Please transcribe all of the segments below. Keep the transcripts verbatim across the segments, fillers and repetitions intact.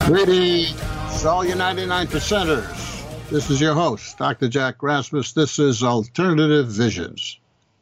Greetings, all you ninety-nine percenters. This is your host, Doctor Jack Rasmus. This is Alternative Visions.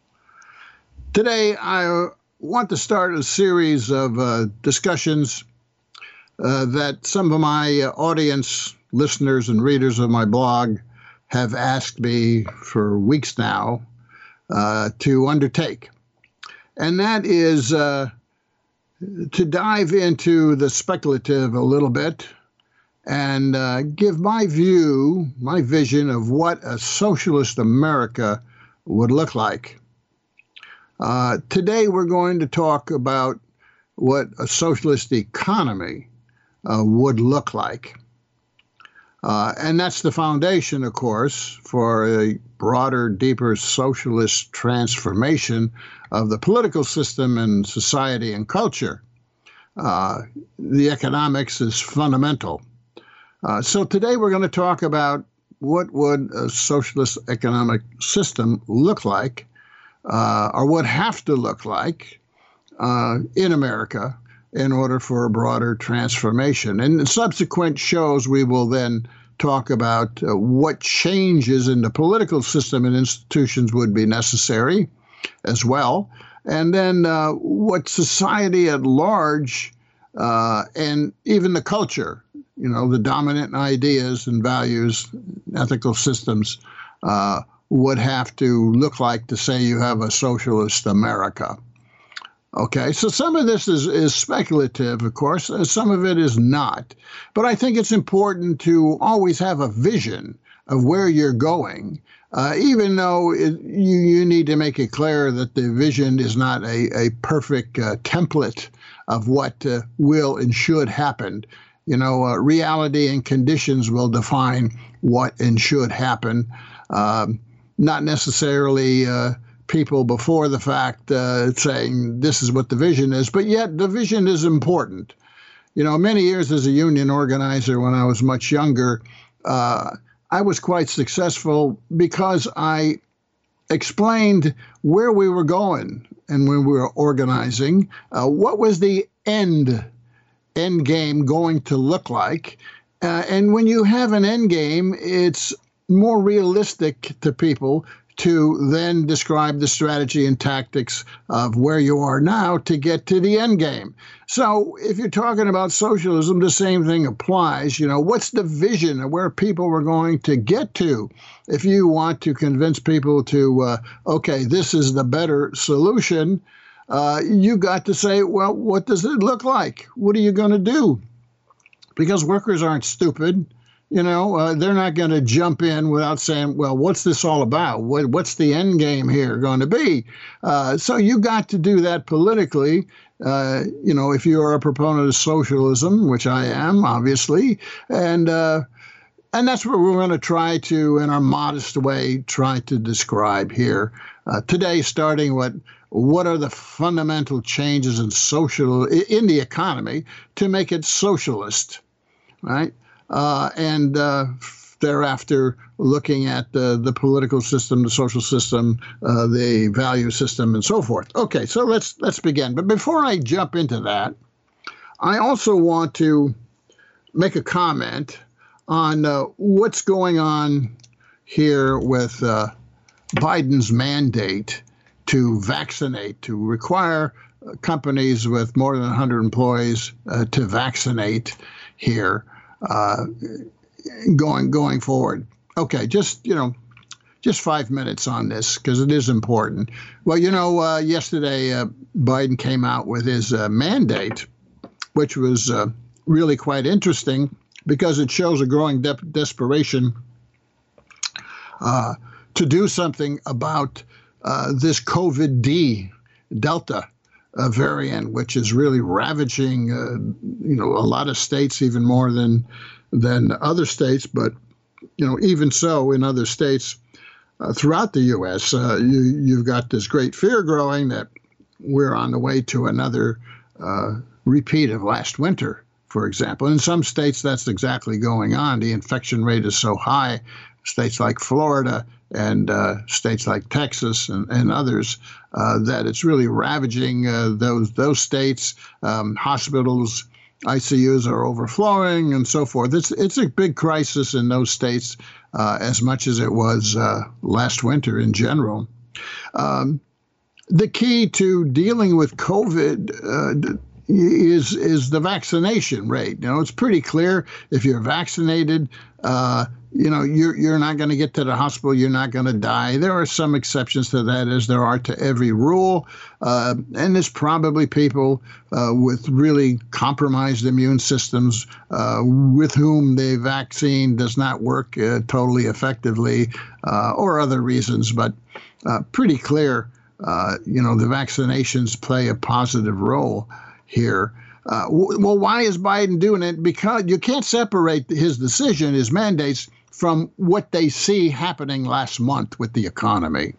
Today, I want to start a series of uh, discussions uh, that some of my audience, listeners, and readers of my blog have asked me for weeks now uh, to undertake. And that is uh, to dive into the speculative a little bit and uh, give my view, my vision of what a socialist America would look like. Uh, today we're going to talk about what a socialist economy uh, would look like. Uh, and that's the foundation, of course, for a broader, deeper socialist transformation of the political system and society and culture. Uh, the economics is fundamental. Uh, so today we're going to talk about what would a socialist economic system look like, uh, or would have to look like uh, in America in order for a broader transformation. And in subsequent shows, we will then talk about uh, what changes in the political system and institutions would be necessary as well, and then uh, what society at large uh, and even the culture, you know, the dominant ideas and values, ethical systems uh, would have to look like to say you have a socialist America. Okay, so some of this is, is speculative, of course, and some of it is not. But I think it's important to always have a vision of where you're going, uh, even though it, you, you need to make it clear that the vision is not a, a perfect uh, template of what uh, will and should happen. You know, uh, reality and conditions will define what and should happen, um, not necessarily uh, people before the fact uh, saying this is what the vision is, but yet the vision is important. You know, many years as a union organizer when I was much younger, uh, I was quite successful because I explained where we were going and when we were organizing, uh, what was the end, end game going to look like. Uh, and when you have an end game, it's more realistic to people to then describe the strategy and tactics of where you are now to get to the end game. So if you're talking about socialism, the same thing applies. You know, what's the vision of where people are going to get to? If you want to convince people to, uh, okay, this is the better solution, uh, you got to say, well, what does it look like? What are you going to do? Because workers aren't stupid. You know, uh, they're not going to jump in without saying, well, what's this all about? What, what's the end game here going to be? Uh, so you got to do that politically. Uh, you know, if you are a proponent of socialism, which I am, obviously, and uh, and that's what we're going to try to, in our modest way, try to describe here uh, today, starting with what are the fundamental changes in social in the economy to make it socialist, right? Uh, and uh, thereafter looking at the, the political system, the social system, uh, the value system, and so forth. Okay, so let's let's begin. But before I jump into that, I also want to make a comment on uh, what's going on here with uh, Biden's mandate to vaccinate, to require companies with more than one hundred employees uh, to vaccinate here. Uh, going going forward. Okay, just, you know, just five minutes on this because it is important. Well, you know, uh, yesterday uh, Biden came out with his uh, mandate, which was uh, really quite interesting because it shows a growing de- desperation uh, to do something about uh, this COVID D, Delta Uh, variant, which is really ravaging, uh, you know, a lot of states, even more than than other states. But, you know, even so, in other states uh, throughout the U S, uh, you, you've got this great fear growing that we're on the way to another uh, repeat of last winter, for example. In some states, that's exactly going on. The infection rate is so high, states like Florida and uh, states like Texas and, and others, uh, that it's really ravaging uh, those those states. Um, hospitals I C Us are overflowing and so forth. It's it's a big crisis in those states, uh, as much as it was uh, last winter in general. Um, the key to dealing with COVID uh, is is the vaccination rate. You know, it's pretty clear if you're vaccinated, uh, you know, you're you're not going to get to the hospital. You're not going to die. There are some exceptions to that, as there are to every rule. Uh, and there's probably people uh, with really compromised immune systems uh, with whom the vaccine does not work uh, totally effectively, uh, or other reasons. But uh, pretty clear, uh, you know, the vaccinations play a positive role here. Uh, well, why is Biden doing it? Because you can't separate his decision, his mandates, from what they see happening last month with the economy.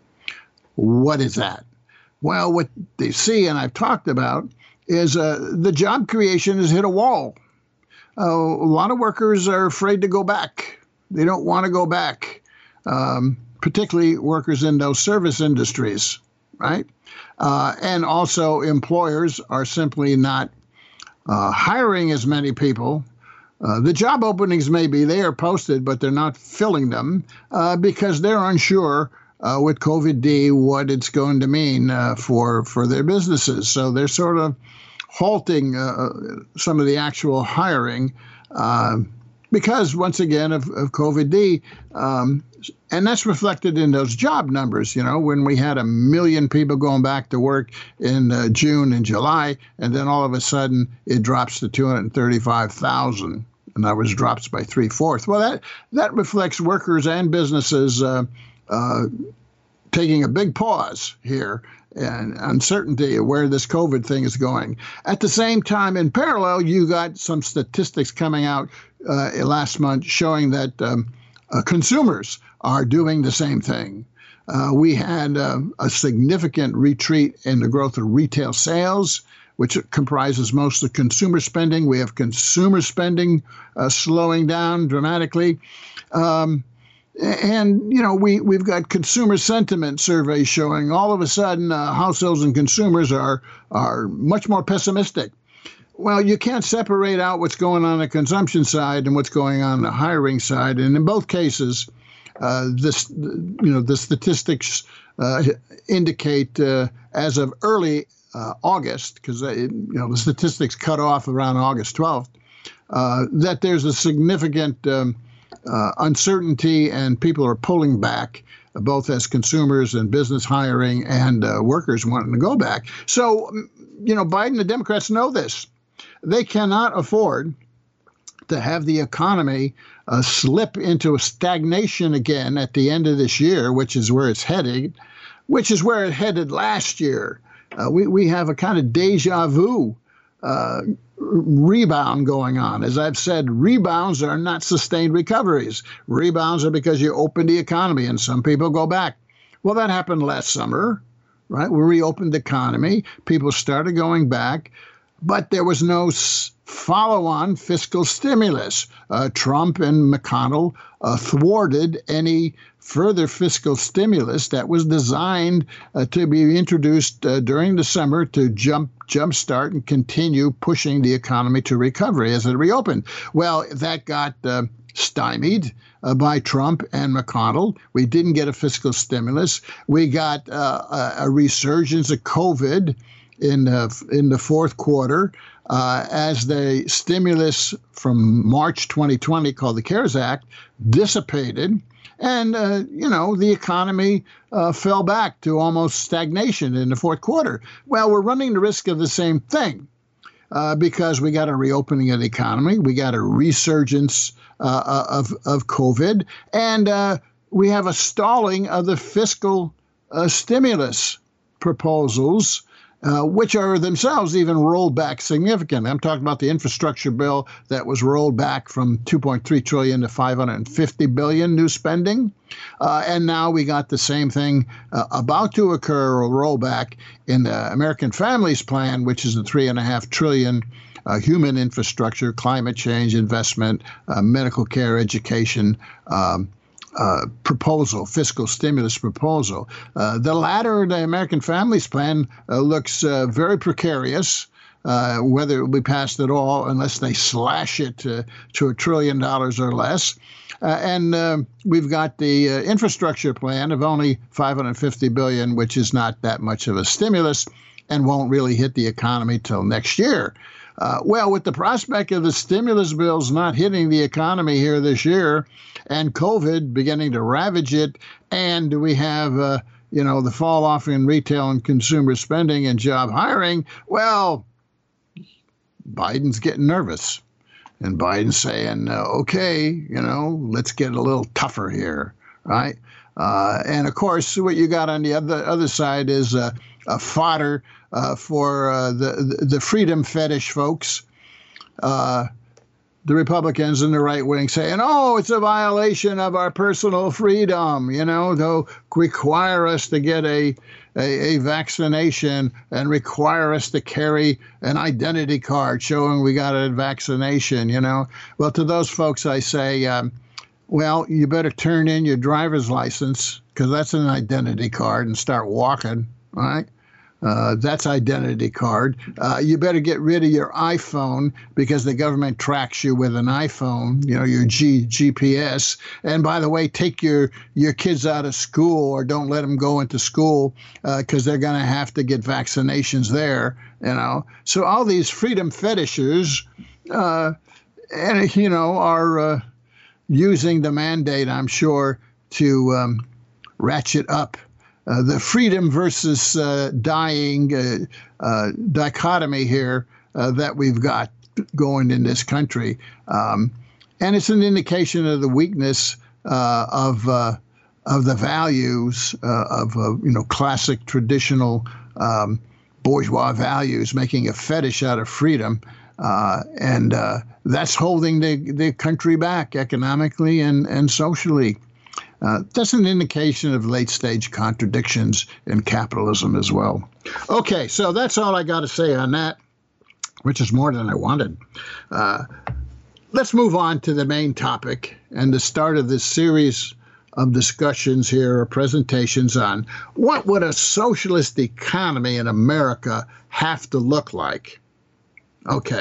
What is that? Well, what they see, and I've talked about, is uh, the job creation has hit a wall. Uh, a lot of workers are afraid to go back. They don't want to go back, um, particularly workers in those service industries, right? Uh, and also employers are simply not uh, hiring as many people. Uh, the job openings may be there posted, but they're not filling them uh, because they're unsure uh, with COVID D what it's going to mean uh, for, for their businesses. So they're sort of halting uh, some of the actual hiring uh, because, once again, of, of COVID D. Um, and that's reflected in those job numbers. You know, when we had a million people going back to work in uh, June and July, and then all of a sudden it drops to two hundred thirty-five thousand. And that was drops by three-fourths. Well, that, that reflects workers and businesses uh, uh, taking a big pause here and uncertainty of where this COVID thing is going. At the same time, in parallel, you got some statistics coming out uh, last month showing that um, uh, consumers are doing the same thing. Uh, we had uh, a significant retreat in the growth of retail sales, which comprises most of consumer spending. We have consumer spending uh, slowing down dramatically. Um, and, you know, we, we've got consumer sentiment surveys showing all of a sudden uh, households and consumers are, are much more pessimistic. Well, you can't separate out what's going on the consumption side and what's going on the hiring side. And in both cases, uh, this, you know, the statistics uh, indicate uh, as of early Uh, August, because you know the statistics cut off around August twelfth, uh, that there's a significant um, uh, uncertainty and people are pulling back, uh, both as consumers and business hiring and uh, workers wanting to go back. So, you know, Biden and the Democrats know this. They cannot afford to have the economy uh, slip into a stagnation again at the end of this year, which is where it's headed, which is where it headed last year. Uh, we, we have a kind of deja vu uh, rebound going on. As I've said, rebounds are not sustained recoveries. Rebounds are because you open the economy and some people go back. Well, that happened last summer, right? We reopened the economy. People started going back, but there was no follow-on fiscal stimulus. Uh, Trump and McConnell uh, thwarted any further fiscal stimulus that was designed uh, to be introduced uh, during the summer to jump jumpstart and continue pushing the economy to recovery as it reopened. Well, that got uh, stymied uh, by Trump and McConnell. We didn't get a fiscal stimulus. We got uh, a, a resurgence of COVID in the, in the fourth quarter uh, as the stimulus from March twenty twenty, called the CARES Act, dissipated. And, uh, you know, the economy uh, fell back to almost stagnation in the fourth quarter. Well, we're running the risk of the same thing uh, because we got a reopening of the economy. We got a resurgence uh, of, of COVID. And uh, we have a stalling of the fiscal uh, stimulus proposals, Uh, which are themselves even rolled back significantly. I'm talking about the infrastructure bill that was rolled back from two point three trillion dollars to five hundred fifty billion dollars new spending. Uh, and now we got the same thing uh, about to occur or roll back in the American Families Plan, which is the three and a half trillion uh, human infrastructure, climate change, investment, uh, medical care, education, um, Uh, proposal, fiscal stimulus proposal. Uh, the latter, the American Families Plan, uh, looks uh, very precarious. uh, whether it will be passed at all unless they slash it to, to a trillion dollars or less. Uh, and uh, we've got the uh, infrastructure plan of only five hundred fifty billion dollars, which is not that much of a stimulus and won't really hit the economy till next year. Uh, well, with the prospect of the stimulus bills not hitting the economy here this year and COVID beginning to ravage it, and we have, uh, you know, the fall off in retail and consumer spending and job hiring, well, Biden's getting nervous. And Biden's saying, uh, okay, you know, let's get a little tougher here, right? Uh, and, of course, what you got on the other other side is uh, a fodder uh, for uh, the, the freedom fetish folks, uh, the Republicans and the right wing saying, oh, it's a violation of our personal freedom, you know, they'll require us to get a, a, a vaccination and require us to carry an identity card showing we got a vaccination, you know. Well, to those folks, I say, um, well, you better turn in your driver's license because that's an identity card and start walking, all right? Uh, that's identity card. Uh, you better get rid of your iPhone because the government tracks you with an iPhone, you know, your G, G P S. And by the way, take your, your kids out of school or don't let them go into school because uh, they're going to have to get vaccinations there, you know. So all these freedom fetishers, uh, and, you know, are uh, using the mandate, I'm sure, to um, ratchet up Uh, the freedom versus uh, dying uh, uh, dichotomy here uh, that we've got going in this country. Um, and it's an indication of the weakness uh, of uh, of the values uh, of, uh, you know, classic traditional um, bourgeois values, making a fetish out of freedom. Uh, and uh, that's holding the, the country back economically and, and socially. Uh, that's an indication of late-stage contradictions in capitalism as well. Okay, so that's all I got to say on that, which is more than I wanted. Uh, let's move on to the main topic and the start of this series of discussions here or presentations on what would a socialist economy in America have to look like. Okay.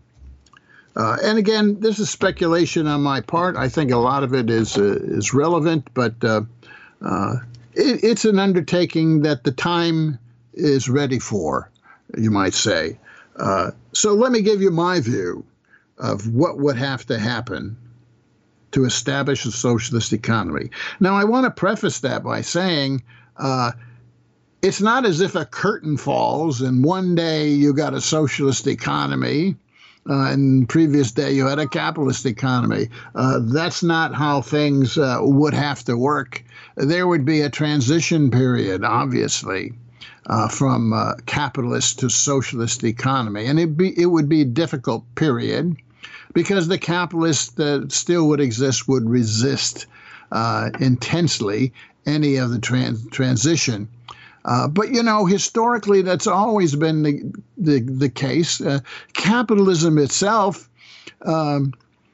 Uh, and again, this is speculation on my part. I think a lot of it is uh, is relevant, but uh, uh, it, it's an undertaking that the time is ready for, you might say. Uh, so let me give you my view of what would have to happen to establish a socialist economy. Now, I want to preface that by saying uh, it's not as if a curtain falls and one day you got a socialist economy. Uh, and previous day you had a capitalist economy. Uh, that's not how things uh, would have to work. There would be a transition period, obviously, uh, from uh, capitalist to socialist economy. And it'd be, it would be a difficult period because the capitalist that still would exist would resist uh, intensely any of the trans transition. Uh, but, you know, historically, that's always been the, the, the case. Uh, capitalism itself um,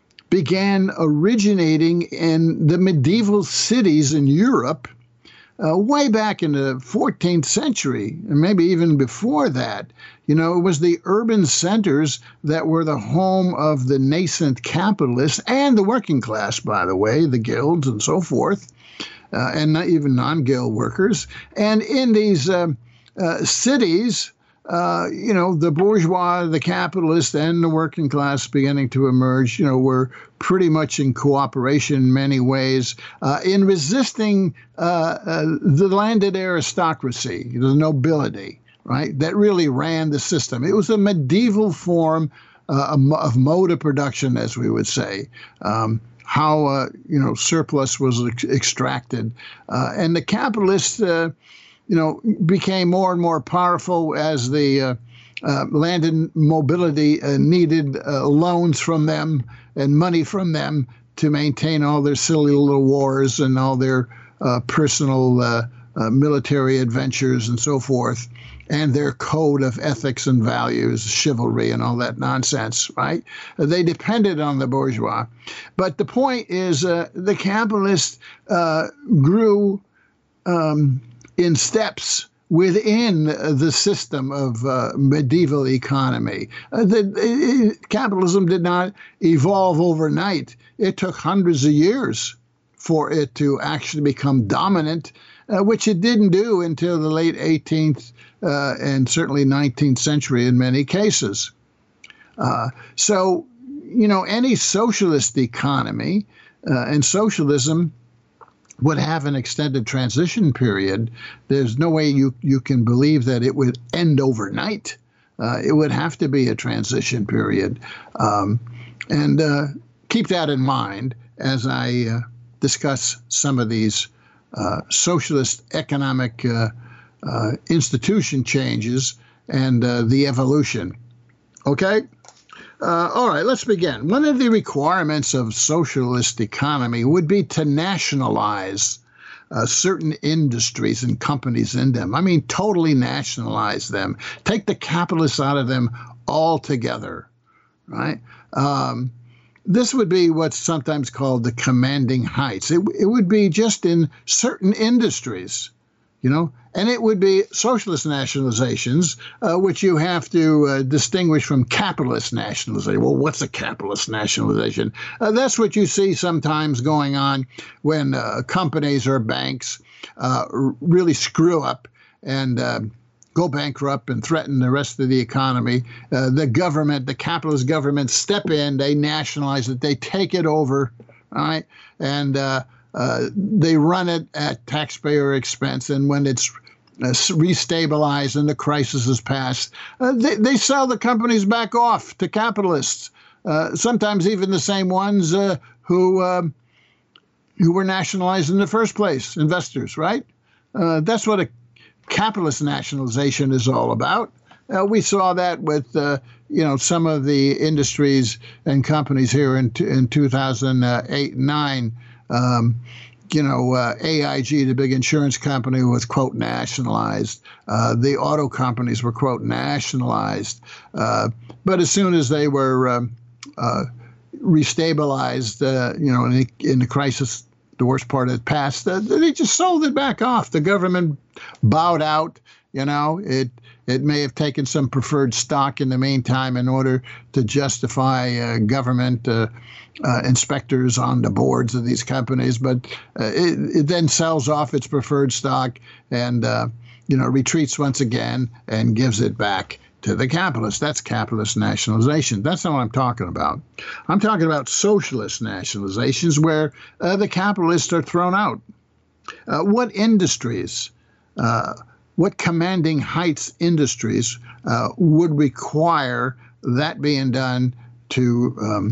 began originating in the medieval cities in Europe uh, way back in the fourteenth century, and maybe even before that. You know, it was the urban centers that were the home of the nascent capitalists and the working class, by the way, the guilds and so forth. Uh, and not even non-guild workers. And in these uh, uh, cities, uh, you know, the bourgeois, the capitalists, and the working class beginning to emerge, you know, were pretty much in cooperation in many ways uh, in resisting uh, uh, the landed aristocracy, the nobility, right, that really ran the system. It was a medieval form uh, of mode of production, as we would say. Um, how, uh, you know, surplus was ex extracted. Uh, and the capitalists, uh, you know, became more and more powerful as the uh, uh, landed mobility uh, needed uh, loans from them and money from them to maintain all their silly little wars and all their uh, personal uh, uh, military adventures and so forth, and their code of ethics and values, chivalry and all that nonsense, right? They depended on the bourgeois. But the point is uh, the capitalists uh, grew um, in steps within the system of uh, medieval economy. Uh, the, uh, capitalism did not evolve overnight. It took hundreds of years for it to actually become dominant, uh, which it didn't do until the late eighteenth uh, and certainly nineteenth century in many cases. Uh, so, you know, any socialist economy uh, and socialism would have an extended transition period. There's no way you, you can believe that it would end overnight. Uh, it would have to be a transition period. Um, and uh, keep that in mind as I uh, discuss some of these uh, socialist economic uh, uh, institution changes and uh, the evolution. Okay? Uh, all right, let's begin. One of the requirements of socialist economy would be to nationalize uh, certain industries and companies in them. I mean, totally nationalize them. Take the capitalists out of them altogether, right? Um, this would be what's sometimes called the commanding heights. It, it would be just in certain industries, you know, and it would be socialist nationalizations, uh, which you have to uh, distinguish from capitalist nationalization. Well, what's a capitalist nationalization? Uh, that's what you see sometimes going on when uh, companies or banks uh, really screw up and uh, go bankrupt and threaten the rest of the economy. Uh, the government, the capitalist government, step in, they nationalize it, they take it over, all right, and uh, Uh, they run it at taxpayer expense, and when it's uh, restabilized and the crisis is passed, uh, they, they sell the companies back off to capitalists, uh, sometimes even the same ones uh, who um, who were nationalized in the first place, investors, right? Uh, that's what a capitalist nationalization is all about. Uh, we saw that with, uh, you know, some of the industries and companies here in, in two thousand eight and nine. Um, you know, uh, A I G, the big insurance company, was, quote, nationalized. Uh, the auto companies were, quote, nationalized. Uh, but as soon as they were um, uh, restabilized, uh, you know, in the, in the crisis, the worst part had passed, uh, they just sold it back off. The government bowed out. You know, it it may have taken some preferred stock in the meantime in order to justify uh, government uh, uh, inspectors on the boards of these companies, but uh, it, it then sells off its preferred stock and, uh, you know, retreats once again and gives it back to the capitalists. That's capitalist nationalization. That's not what I'm talking about. I'm talking about socialist nationalizations where uh, the capitalists are thrown out. Uh, what industries? Uh, What commanding heights industries uh, would require that being done to um,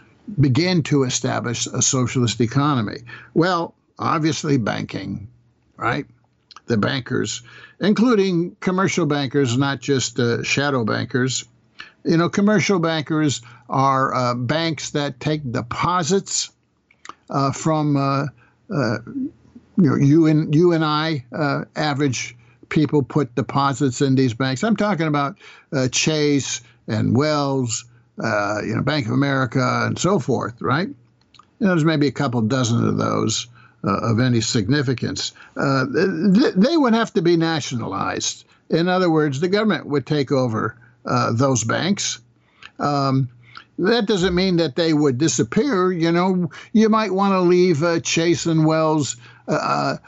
begin to establish a socialist economy? Well, obviously banking, right? The bankers, including commercial bankers, not just uh, shadow bankers. You know, commercial bankers are uh, banks that take deposits uh, from uh, uh, you know, you and you and I, uh, average people put deposits in these banks. I'm talking about uh, Chase and Wells, uh, you know, Bank of America, and so forth, right? You know, there's maybe a couple dozen of those uh, of any significance. Uh, th they would have to be nationalized. In other words, the government would take over uh, those banks. Um, that doesn't mean that they would disappear. You know, you might want to leave uh, Chase and Wells uh,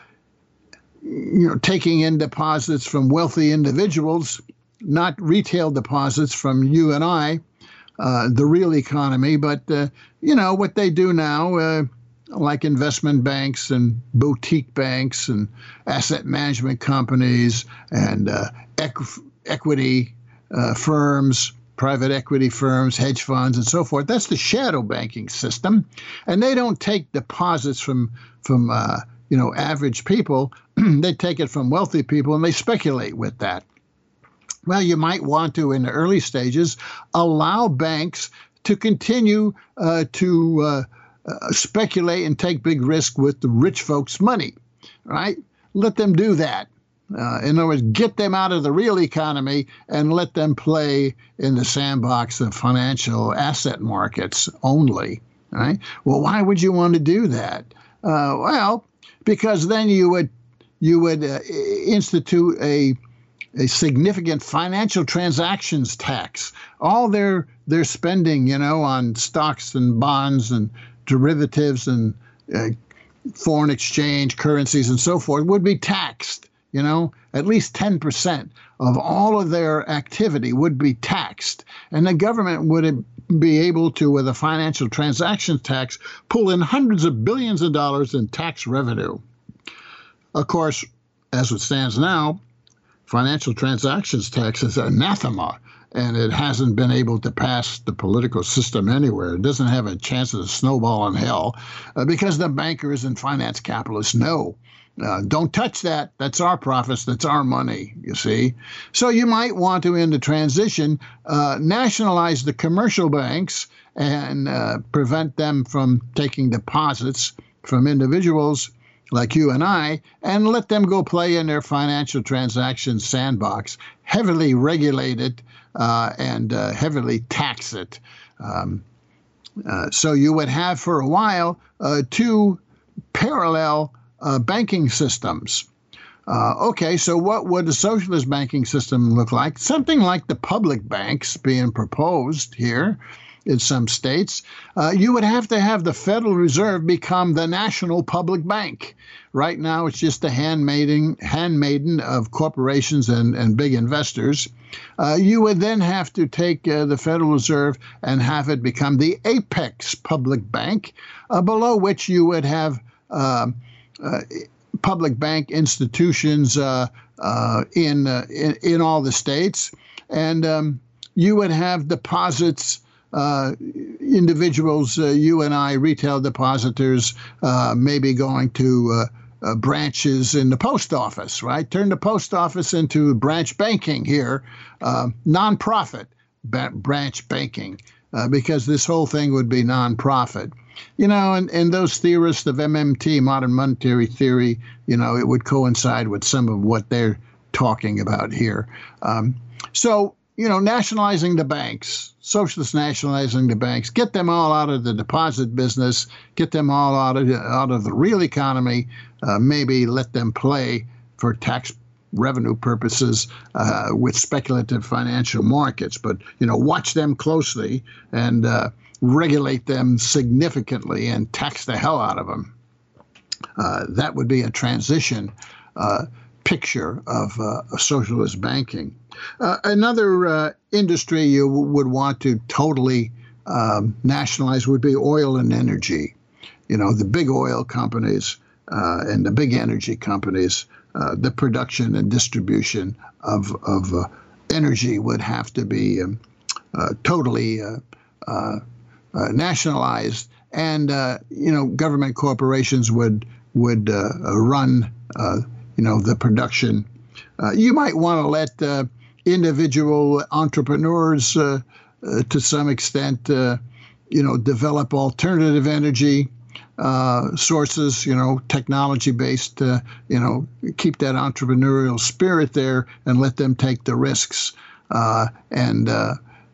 you know, taking in deposits from wealthy individuals, not retail deposits from you and I, uh, the real economy. But, uh, you know, what they do now, uh, like investment banks and boutique banks and asset management companies and uh, equ equity uh, firms, private equity firms, hedge funds, and so forth. That's the shadow banking system. And they don't take deposits from, from uh, you know, average people. They take it from wealthy people and they speculate with that. Well, you might want to, in the early stages, allow banks to continue uh, to uh, uh, speculate and take big risk with the rich folks' money, right? Let them do that. Uh, in other words, get them out of the real economy and let them play in the sandbox of financial asset markets only, right? Well, why would you want to do that? Uh, well, because then you would you would uh, institute a a significant financial transactions tax. All their their spending, you know, on stocks and bonds and derivatives and uh, foreign exchange, currencies, and so forth would be taxed. You know, at least ten percent of all of their activity would be taxed. And the government would be able to, with a financial transactions tax, pull in hundreds of billions of dollars in tax revenue. Of course, as it stands now, financial transactions tax is anathema, and it hasn't been able to pass the political system anywhere. It doesn't have a chance of a snowball in hell uh, because the bankers and finance capitalists know. Uh, don't touch that. That's our profits. That's our money, you see. So you might want to, in the transition, uh, nationalize the commercial banks and uh, prevent them from taking deposits from individuals like you and I, and let them go play in their financial transactions sandbox, heavily regulate it uh, and uh, heavily tax it. Um, uh, so you would have for a while uh, two parallel uh, banking systems. Uh, okay, so what would a socialist banking system look like? Something like the public banks being proposed here in some states. Uh, you would have to have the Federal Reserve become the national public bank. Right now, it's just the handmaiden, handmaiden of corporations and, and big investors. Uh, you would then have to take uh, the Federal Reserve and have it become the apex public bank, uh, below which you would have uh, uh, public bank institutions uh, uh, in, uh, in in all the states, and um, you would have deposits. Uh, individuals, uh, you and I, retail depositors, uh, maybe going to uh, uh, branches in the post office, right? Turn the post office into branch banking here, uh, nonprofit ba- branch banking, uh, because this whole thing would be nonprofit. You know, and, and those theorists of M M T, modern monetary theory, you know, it would coincide with some of what they're talking about here. Um, so, you know, nationalizing the banks, socialists nationalizing the banks, get them all out of the deposit business, get them all out of, out of the real economy, uh, maybe let them play for tax revenue purposes uh, with speculative financial markets. But, you know, watch them closely and uh, regulate them significantly and tax the hell out of them. Uh, that would be a transition uh, picture of uh, socialist banking. Uh, another uh, industry you w- would want to totally um, nationalize would be oil and energy. You know, the big oil companies uh, and the big energy companies, uh, the production and distribution of, of uh, energy would have to be um, uh, totally uh, uh, uh, nationalized. And, uh, you know, government corporations would, would uh, run, uh, you know, the production. Uh, you might want to let uh, individual entrepreneurs, uh, uh, to some extent, uh, you know, develop alternative energy uh, sources, you know, technology-based, uh, you know, keep that entrepreneurial spirit there and let them take the risks. Uh, and uh,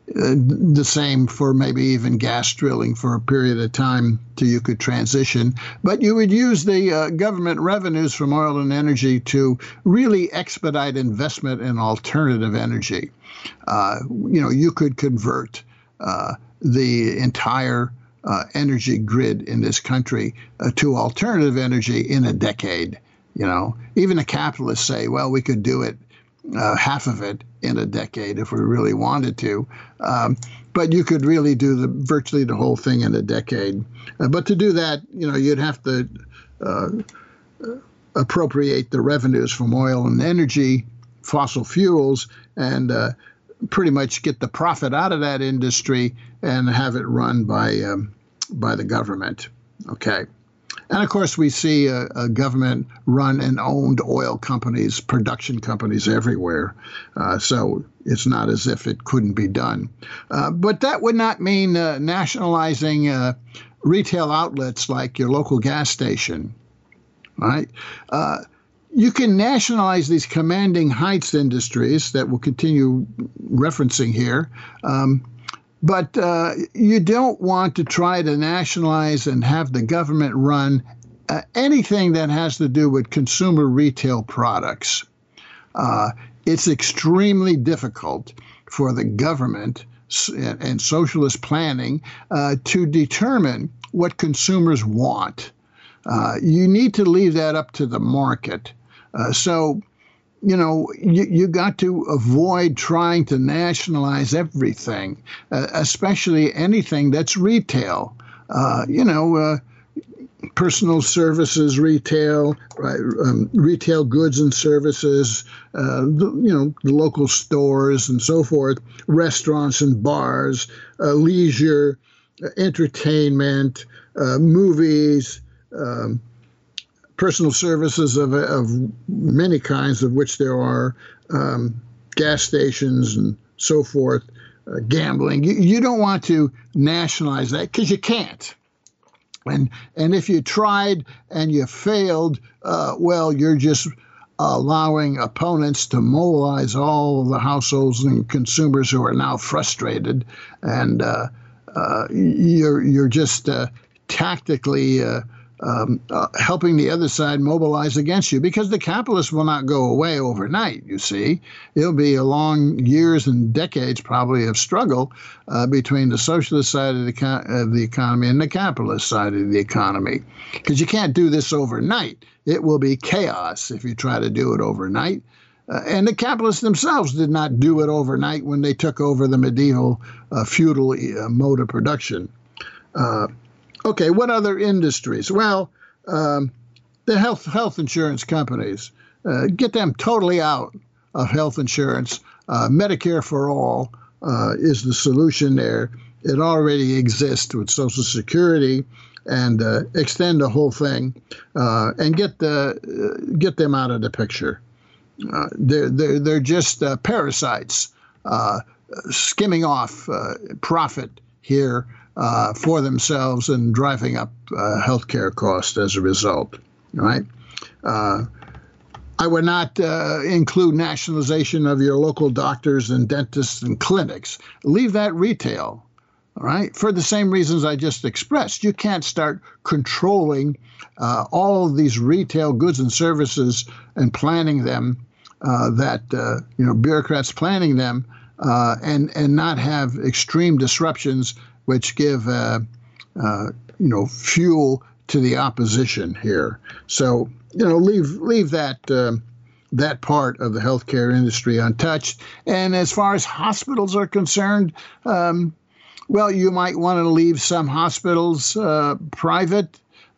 the same for maybe even gas drilling for a period of time till you could transition. But you would use the uh, government revenues from oil and energy to really expedite investment in alternative energy. Uh, you know, you could convert uh, the entire uh, energy grid in this country uh, to alternative energy in a decade. You know, even the capitalists say, well, we could do it Uh, half of it in a decade if we really wanted to. Um, but you could really do the virtually the whole thing in a decade. Uh, but to do that, you know, you'd have to uh, appropriate the revenues from oil and energy, fossil fuels, and uh, pretty much get the profit out of that industry and have it run by um, by the government. Okay. And, of course, we see a, a government-run and owned oil companies, production companies everywhere. Uh, so it's not as if it couldn't be done. Uh, but that would not mean uh, nationalizing uh, retail outlets like your local gas station, right? Uh, you can nationalize these commanding heights industries that we'll continue referencing here. Um, But uh, you don't want to try to nationalize and have the government run uh, anything that has to do with consumer retail products. Uh, it's extremely difficult for the government and socialist planning uh, to determine what consumers want. Uh, you need to leave that up to the market. Uh, so, you know, you, you got to avoid trying to nationalize everything, uh, especially anything that's retail. Uh, you know, uh, personal services, retail, right, um, retail goods and services, uh, the, you know, the local stores and so forth, restaurants and bars, uh, leisure, uh, entertainment, uh, movies, um, personal services of, of many kinds, of which there are, um, gas stations and so forth, uh, gambling. You, you don't want to nationalize that because you can't. And and if you tried and you failed, uh, well, you're just allowing opponents to mobilize all of the households and consumers who are now frustrated, and uh, uh, you're you're just uh, tactically uh, um, uh, helping the other side mobilize against you, because the capitalists will not go away overnight. You see, it'll be a long years and decades probably of struggle uh, between the socialist side of the co- of the economy and the capitalist side of the economy, because you can't do this overnight. It will be chaos if you try to do it overnight. Uh, and the capitalists themselves did not do it overnight when they took over the medieval uh, feudal uh, mode of production. Uh, Okay, what other industries? Well, um, the health health insurance companies, uh, get them totally out of health insurance. Uh, Medicare for all uh, is the solution there. It already exists with Social Security, and uh, extend the whole thing uh, and get the uh, get them out of the picture. Uh, they're they're they're just uh, parasites, uh, skimming off uh, profit here. Uh, for themselves and driving up uh, healthcare costs as a result, right? Uh, I would not uh, include nationalization of your local doctors and dentists and clinics. Leave that retail, all right? For the same reasons I just expressed. You can't start controlling uh, all of these retail goods and services and planning them, uh, that, uh, you know, bureaucrats planning them, uh, and, and not have extreme disruptions which give, uh, uh, you know, fuel to the opposition here. So, you know, leave leave that uh, that part of the healthcare industry untouched. And as far as hospitals are concerned, um, well, you might want to leave some hospitals uh, private,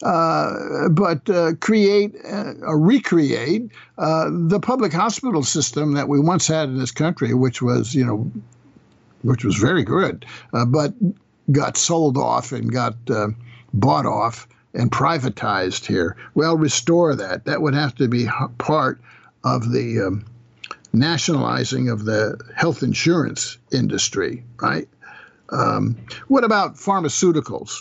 uh, but uh, create uh, or recreate uh, the public hospital system that we once had in this country, which was, you know, which was very good, uh, but got sold off and got uh, bought off and privatized here. Well, restore that. That would have to be part of the um, nationalizing of the health insurance industry, right? Um, what about pharmaceuticals?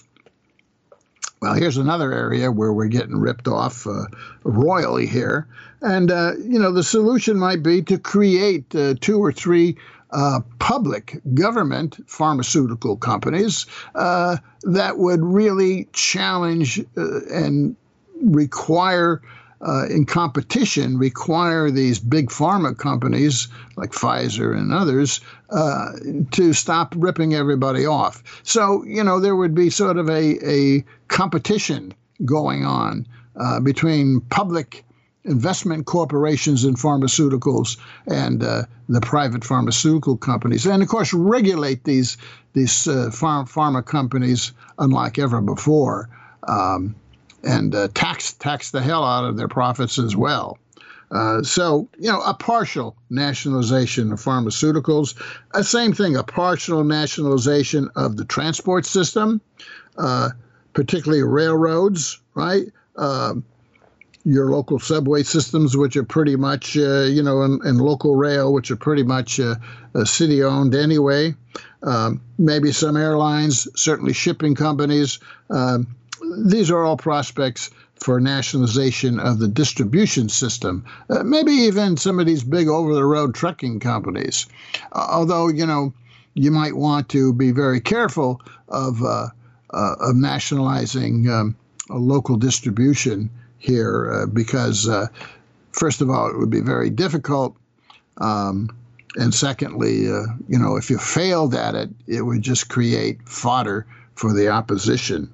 Well, here's another area where we're getting ripped off uh, royally here. And, uh, you know, the solution might be to create uh, two or three Uh, public government pharmaceutical companies uh, that would really challenge uh, and require, uh, in competition, require these big pharma companies like Pfizer and others uh, to stop ripping everybody off. So, you know, there would be sort of a, a competition going on uh, between public investment corporations in pharmaceuticals and uh, the private pharmaceutical companies, and of course regulate these these uh, pharma, pharma companies unlike ever before, um, and uh, tax tax the hell out of their profits as well. Uh, so, you know, a partial nationalization of pharmaceuticals, a same thing, a partial nationalization of the transport system, uh, particularly railroads, right? Um, your local subway systems, which are pretty much, uh, you know, and, and local rail, which are pretty much uh, uh, city-owned anyway. Um, maybe some airlines, certainly shipping companies. Um, these are all prospects for nationalization of the distribution system. Uh, maybe even some of these big over-the-road trucking companies. Uh, although, you know, you might want to be very careful of, uh, uh, of nationalizing um, a local distribution here, uh, because, uh, first of all, it would be very difficult Um, and secondly, uh, you know, if you failed at it, it would just create fodder for the opposition.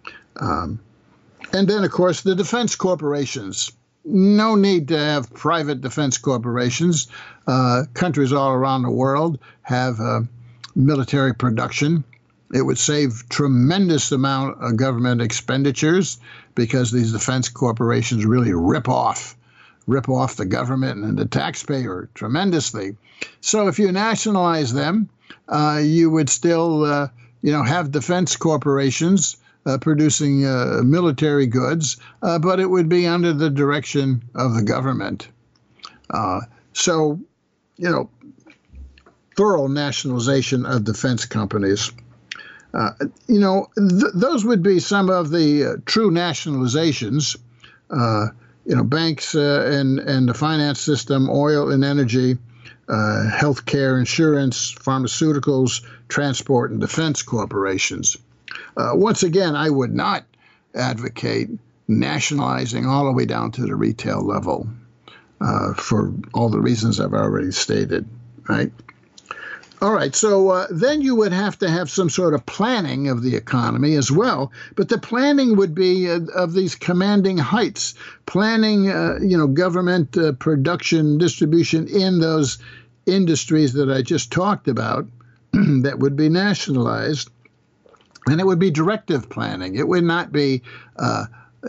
Um, and then, of course, the defense corporations. No need to have private defense corporations. Uh, countries all around the world have uh, military production. It would save tremendous amount of government expenditures because these defense corporations really rip off, rip off the government and the taxpayer tremendously. So if you nationalize them, uh, you would still, uh, you know, have defense corporations Uh, producing uh, military goods, uh, but it would be under the direction of the government. Uh, so, you know, thorough nationalization of defense companies. Uh, you know, th- those would be some of the uh, true nationalizations. Uh, you know, banks uh, and, and the finance system, oil and energy, uh, healthcare, insurance, pharmaceuticals, transport, and defense corporations. Uh, once again, I would not advocate nationalizing all the way down to the retail level uh, for all the reasons I've already stated, right? All right, so uh, then you would have to have some sort of planning of the economy as well, but the planning would be uh, of these commanding heights, planning, uh, you know, government uh, production, distribution in those industries that I just talked about that would be nationalized. And it would be directive planning. It would not be uh,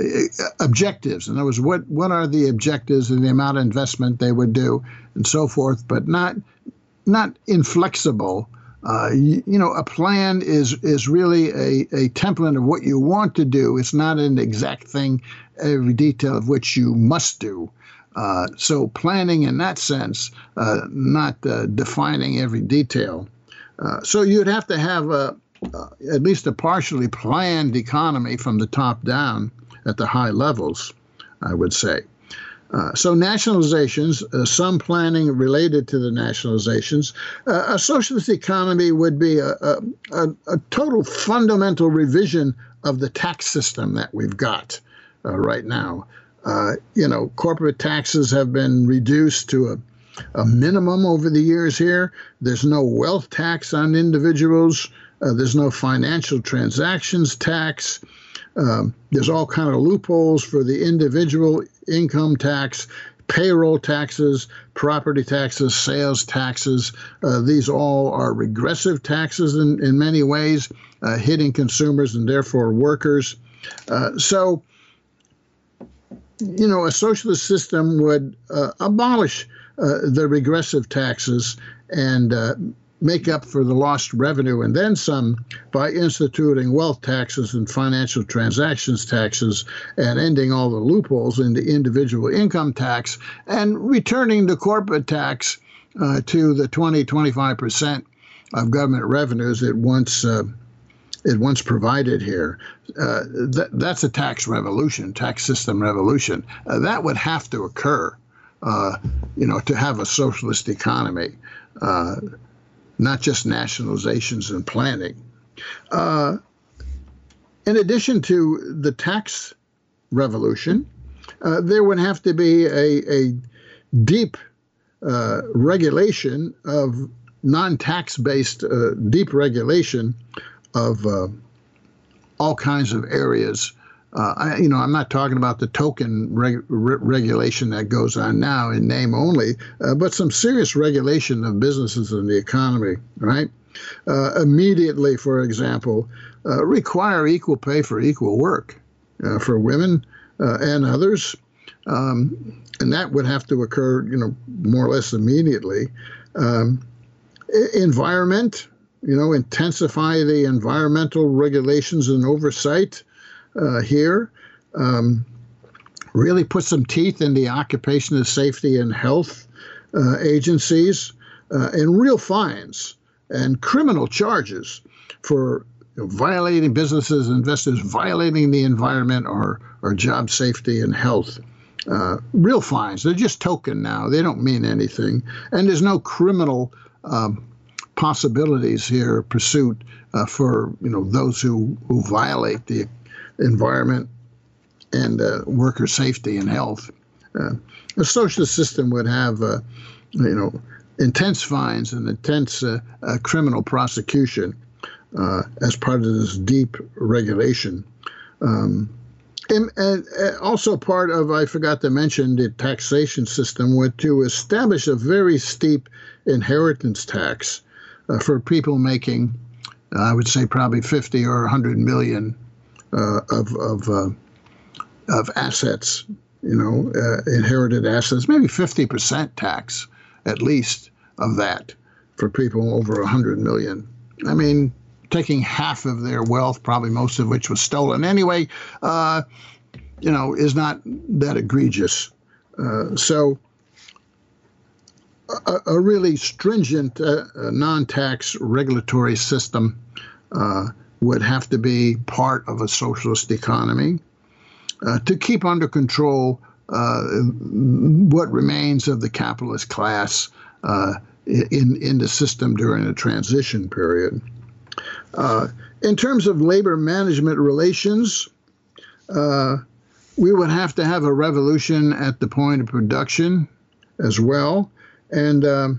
objectives. In other words, what, what are the objectives and the amount of investment they would do and so forth, but not not inflexible. Uh, you, you know, a plan is is really a, a template of what you want to do. It's not an exact thing, every detail of which you must do. Uh, so planning in that sense, uh, not uh, defining every detail. Uh, so you'd have to have a Uh, at least a partially planned economy from the top down at the high levels, I would say. Uh, so nationalizations, uh, some planning related to the nationalizations. Uh, a socialist economy would be a, a, a, a total fundamental revision of the tax system that we've got uh, right now. Uh, you know, corporate taxes have been reduced to a, a minimum over the years here. There's no wealth tax on individuals. Uh, there's no financial transactions tax. Um, there's all kind of loopholes for the individual income tax, payroll taxes, property taxes, sales taxes. Uh, these all are regressive taxes in, in many ways, uh, hitting consumers and therefore workers. Uh, so, you know, a socialist system would uh, abolish uh, the regressive taxes and uh, make up for the lost revenue and then some by instituting wealth taxes and financial transactions taxes and ending all the loopholes in the individual income tax and returning the corporate tax uh, to the twenty, twenty-five percent of government revenues it once uh, it once provided here. Uh, th- that's a tax revolution, tax system revolution. Uh, that would have to occur, uh, you know, to have a socialist economy. Uh, not just nationalizations and planning. Uh, in addition to the tax revolution, uh, there would have to be a, a deep uh, regulation of non-tax-based, uh, deep regulation of uh, all kinds of areas. Uh, I, you know, I'm not talking about the token reg- re- regulation that goes on now in name only, uh, but some serious regulation of businesses and the economy, right? Uh, immediately, for example, uh, require equal pay for equal work uh, for women uh, and others. Um, and that would have to occur, you know, more or less immediately. Um, environment, you know, intensify the environmental regulations and oversight. Uh, here, um, really put some teeth in the occupational safety and health uh, agencies uh, and real fines and criminal charges for you know, violating businesses, investors, violating the environment or, or job safety and health. Uh, real fines. They're just token now. They don't mean anything. And there's no criminal um, possibilities here, pursuit uh, for you know those who, who violate the environment and uh, worker safety and health. Uh, a socialist system would have uh, you know, intense fines and intense uh, uh, criminal prosecution uh, as part of this deep regulation. Um, and, and also part of, I forgot to mention, the taxation system were to establish a very steep inheritance tax uh, for people making, uh, I would say, probably fifty or one hundred million uh, of of uh, of assets, you know, uh, inherited assets, maybe fifty percent tax at least of that for people over one hundred million. I mean, taking half of their wealth, probably most of which was stolen anyway, uh, you know, is not that egregious. Uh, so a, a really stringent uh, non-tax regulatory system uh, would have to be part of a socialist economy uh, to keep under control uh, what remains of the capitalist class uh, in, in the system during the transition period. Uh, in terms of labor management relations, uh, we would have to have a revolution at the point of production as well. And um,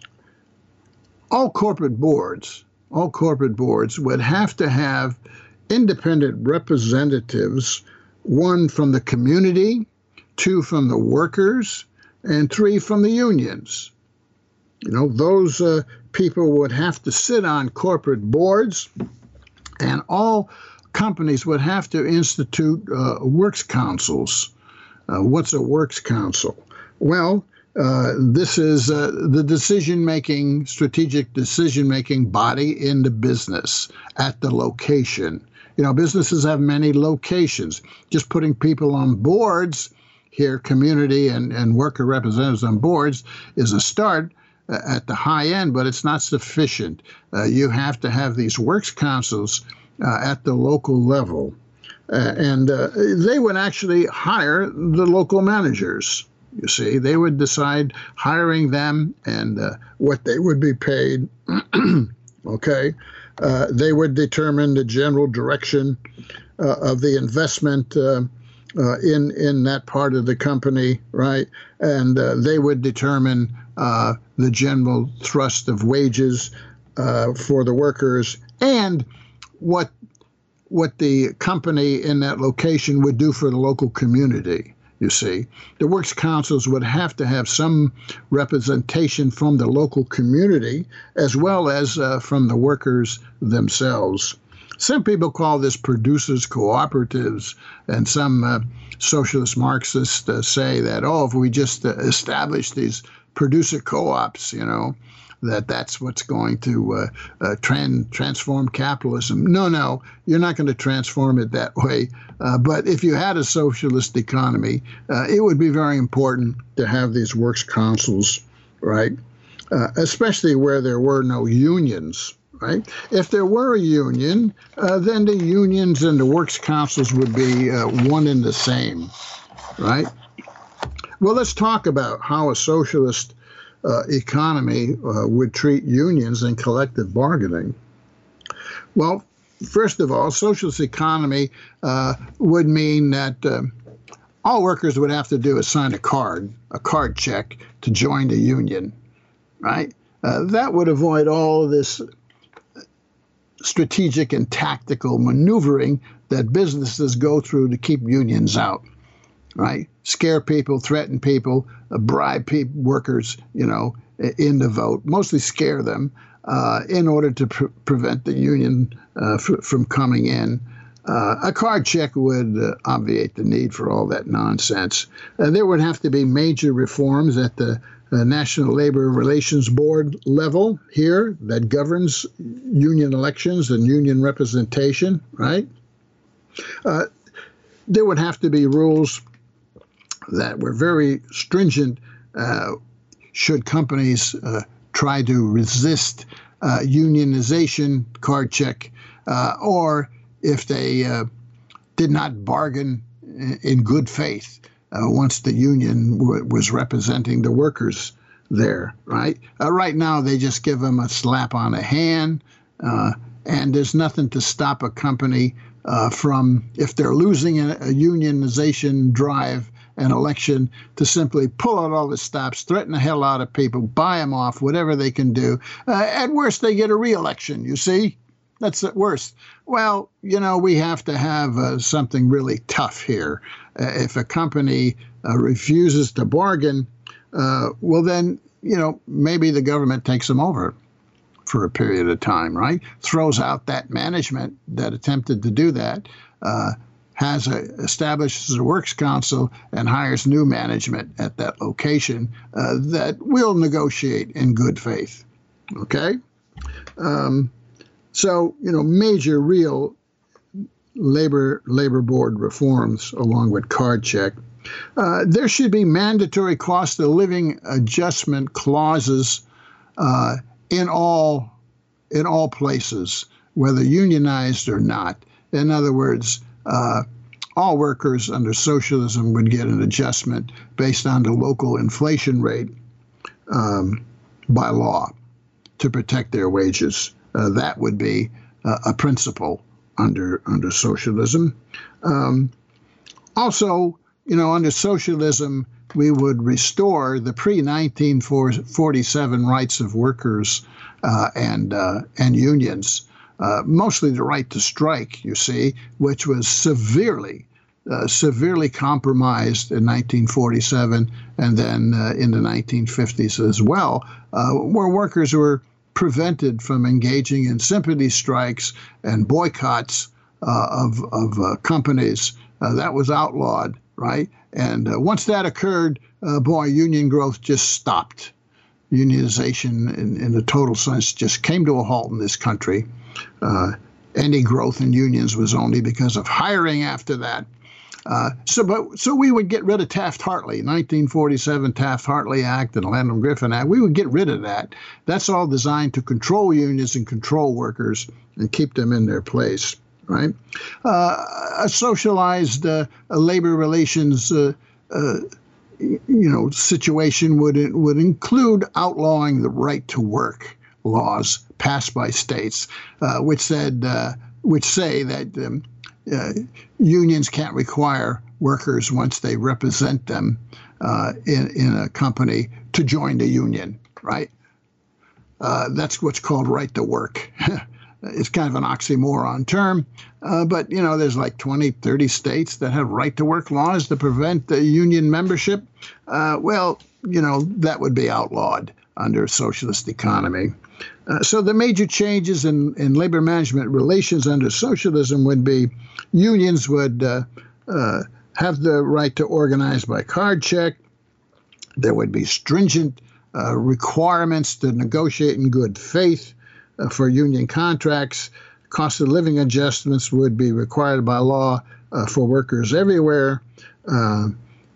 all corporate boards, all corporate boards would have to have independent representatives, one from the community, two from the workers, and three from the unions. You know, those uh, people would have to sit on corporate boards, and all companies would have to institute uh, works councils. Uh, what's a works council? Well, uh, this is uh, the decision-making, strategic decision-making body in the business at the location. You know, businesses have many locations. Just putting people on boards here, community and, and worker representatives on boards, is a start at the high end, but it's not sufficient. Uh, you have to have these works councils uh, at the local level. Uh, and uh, they would actually hire the local managers. You see, they would decide hiring them and uh, what they would be paid. Okay. Uh, they would determine the general direction uh, of the investment uh, uh, in, in that part of the company, right? And uh, they would determine Uh, the general thrust of wages uh, for the workers, and what what the company in that location would do for the local community. You see, the works councils would have to have some representation from the local community as well as uh, from the workers themselves. Some people call this producers' cooperatives, and some uh, socialist Marxists uh, say that, oh, if we just uh, establish these producer co-ops, you know, that that's what's going to uh, uh, trans transform capitalism. No, no, you're not going to transform it that way. Uh, but if you had a socialist economy, uh, it would be very important to have these works councils, right? Uh, especially where there were no unions, right? If there were a union, uh, then the unions and the works councils would be uh, one and the same, right? Well, let's talk about how a socialist uh, economy uh, would treat unions and collective bargaining. Well, first of all, socialist economy uh, would mean that uh, all workers would have to do is sign a card, a card check to join the union, right? Uh, that would avoid all of this strategic and tactical maneuvering that businesses go through to keep unions out. Right? Scare people, threaten people, uh, bribe people, workers, you know, in the vote, mostly scare them uh, in order to pre prevent the union uh, from coming in. Uh, a card check would uh, obviate the need for all that nonsense. Uh, there would have to be major reforms at the uh, National Labor Relations Board level here that governs union elections and union representation, right? Uh, there would have to be rules that were very stringent uh, should companies uh, try to resist uh, unionization, card check, uh, or if they uh, did not bargain in good faith uh, once the union w was representing the workers there, right? Uh, right now, they just give them a slap on the hand, uh, and there's nothing to stop a company uh, from, if they're losing a, a unionization drive, an election to simply pull out all the stops, threaten the hell out of people, buy them off, whatever they can do. Uh, at worst, they get a re-election, you see? That's at worst. Well, you know, we have to have uh, something really tough here. Uh, if a company uh, refuses to bargain, uh, well, then, you know, maybe the government takes them over for a period of time, right? Throws out that management that attempted to do that, uh, has a, establishes a works council and hires new management at that location uh, that will negotiate in good faith. Okay? Um, so, you know, major real labor labor board reforms along with card check. Uh, there should be mandatory cost of living adjustment clauses uh, in all in all places, whether unionized or not. In other words, uh, all workers under socialism would get an adjustment based on the local inflation rate um, by law to protect their wages. Uh, that would be uh, a principle under under socialism. Um, also, you know, under socialism, we would restore the pre nineteen forty-seven rights of workers uh, and uh, and unions, uh, mostly the right to strike, you see, which was severely, uh, severely compromised in nineteen forty-seven and then uh, in the nineteen fifties as well, uh, where workers were prevented from engaging in sympathy strikes and boycotts uh, of, of uh, companies. Uh, that was outlawed, right? And uh, once that occurred, uh, boy, union growth just stopped. Unionization in, in the total sense just came to a halt in this country. Uh, any growth in unions was only because of hiring after that. Uh, so, but so we would get rid of Taft-Hartley, nineteen forty-seven Taft-Hartley Act and Landrum-Griffin Act. We would get rid of that. That's all designed to control unions and control workers and keep them in their place, right? Uh, a socialized uh, labor relations, uh, uh, you know, situation would would include outlawing the right to work laws passed by states, uh, which said uh, which say that. Um, Uh, unions can't require workers, once they represent them uh, in, in a company, to join the union, right? Uh, that's what's called right to work. It's kind of an oxymoron term, uh, but, you know, there's like twenty, thirty states that have right to work laws to prevent the union membership. Uh, well, you know, that would be outlawed under a socialist economy. Uh, so the major changes in, in labor management relations under socialism would be unions would uh, uh, have the right to organize by card check. There would be stringent uh, requirements to negotiate in good faith uh, for union contracts. Cost of living adjustments would be required by law uh, for workers everywhere. Uh,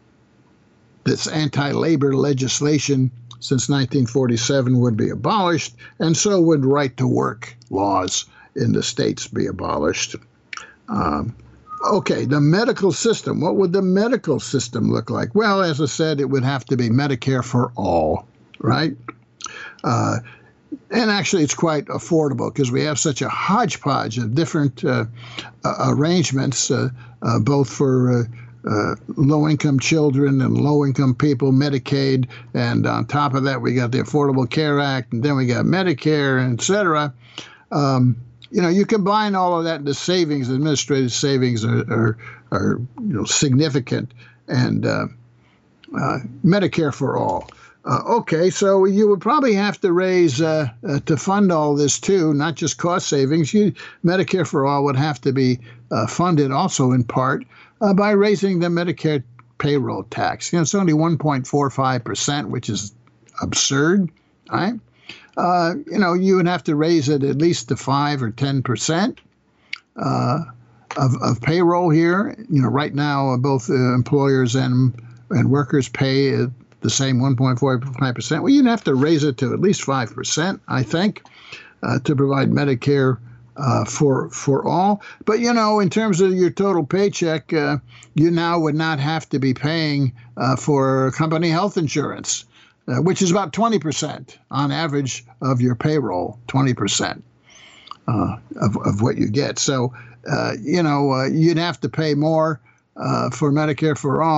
this anti-labor legislation since nineteen forty-seven would be abolished, and so would right-to-work laws in the states be abolished. Um, okay, the medical system. What would the medical system look like? Well, as I said, it would have to be Medicare for all, right? Uh, and actually, it's quite affordable because we have such a hodgepodge of different uh, uh, arrangements, uh, uh, both for uh, Uh, low-income children and low-income people, Medicaid, and on top of that, we got the Affordable Care Act, and then we got Medicare, et cetera. Um, you know, you combine all of that, the savings, administrative savings are, are, are you know, significant, and uh, uh, Medicare for all. Uh, okay, so you would probably have to raise, uh, uh, to fund all this too, not just cost savings. You, Medicare for all would have to be uh, funded also in part Uh, by raising the Medicare payroll tax. You know, it's only one point four five percent, which is absurd, right? Uh, you know, you would have to raise it at least to five or ten percent uh, of, of payroll here. You know, right now, uh, both uh, employers and and workers pay uh, the same one point four five percent. Well, you'd have to raise it to at least five percent, I think, uh, to provide Medicare Uh, for for all. But, you know, in terms of your total paycheck, uh, you now would not have to be paying uh, for company health insurance, uh, which is about twenty percent on average of your payroll, twenty percent uh, of, of what you get. So, uh, you know, uh, you'd have to pay more uh, for Medicare for all,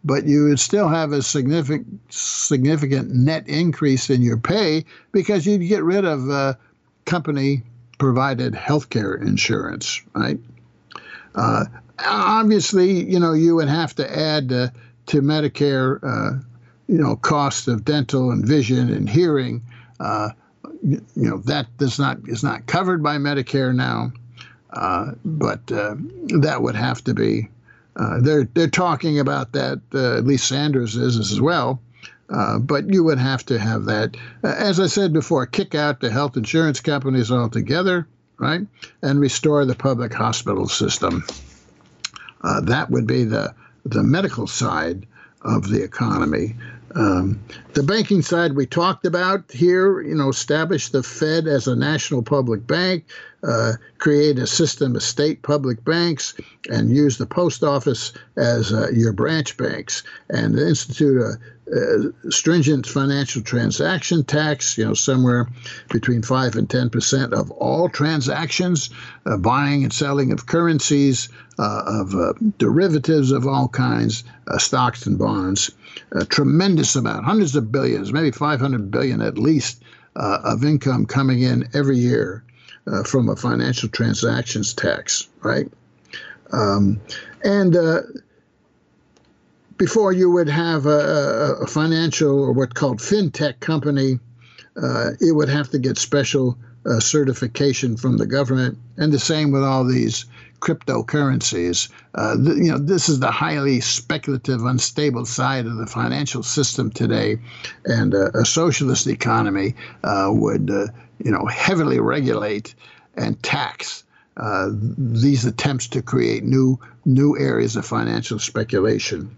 but you would still have a significant significant net increase in your pay because you'd get rid of uh, company-provided healthcare insurance, right? Uh, obviously, you know, you would have to add uh, to Medicare, uh, you know, cost of dental and vision and hearing. Uh, you, you know, that does not is not covered by Medicare now, uh, but uh, that would have to be. Uh, they're they're talking about that. Uh, at least Sanders is as well. Uh, but you would have to have that. Uh, as I said before, kick out the health insurance companies altogether, right, and restore the public hospital system. Uh, that would be the the medical side of the economy. Um, the banking side we talked about here, you know, establish the Fed as a national public bank, uh, create a system of state public banks, and use the post office as uh, your branch banks, and institute a, a stringent financial transaction tax, you know, somewhere between five and ten percent of all transactions, uh, buying and selling of currencies, uh, of uh, derivatives of all kinds, uh, stocks and bonds. A tremendous amount, hundreds of billions, maybe five hundred billion at least, uh, of income coming in every year uh, from a financial transactions tax, right? Um, and uh, before you would have a, a financial or what's called fintech company, uh, it would have to get special uh, certification from the government, and the same with all these cryptocurrencies. Uh, th- you know, this is the highly speculative, unstable side of the financial system today, and uh, a socialist economy uh, would, uh, you know, heavily regulate and tax uh, these attempts to create new new areas of financial speculation.